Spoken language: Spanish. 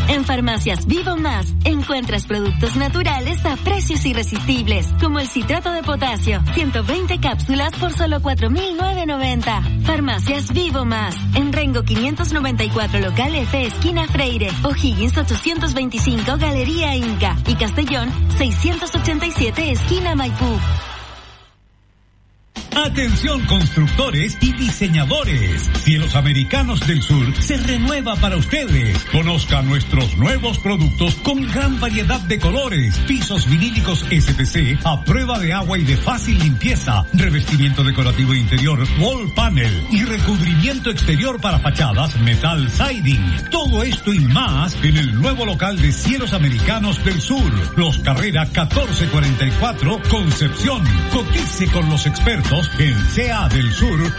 En Farmacias Vivo Más encuentras productos naturales a precios irresistibles, como el citrato de potasio, 120 cápsulas por solo 4.990. Farmacias Vivo Más, en Rengo 594 local F esquina Freire, O'Higgins 825 Galería Inca y Castellón 687 esquina Maipú. Atención constructores y diseñadores. Cielos Americanos del Sur se renueva para ustedes. Conozca nuestros nuevos productos con gran variedad de colores. Pisos vinílicos SPC a prueba de agua y de fácil limpieza. Revestimiento decorativo interior wall panel y recubrimiento exterior para fachadas metal siding. Todo esto y más en el nuevo local de Cielos Americanos del Sur. Los Carrera 1444 Concepción. Cotice con los expertos en CA del Sur